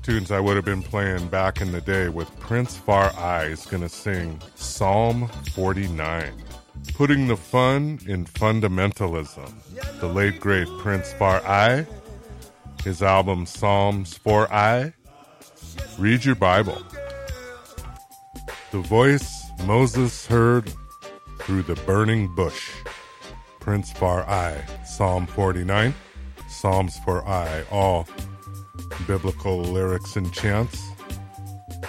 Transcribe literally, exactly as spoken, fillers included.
tunes I would have been playing back in the day with Prince Far I is going to sing Psalm forty-nine. Putting the fun in fundamentalism. The late great Prince Far I, his album Psalms for I. Read your Bible. The voice Moses heard through the burning bush. Prince Far I, Psalm forty-nine. Psalms for I, all biblical lyrics and chants.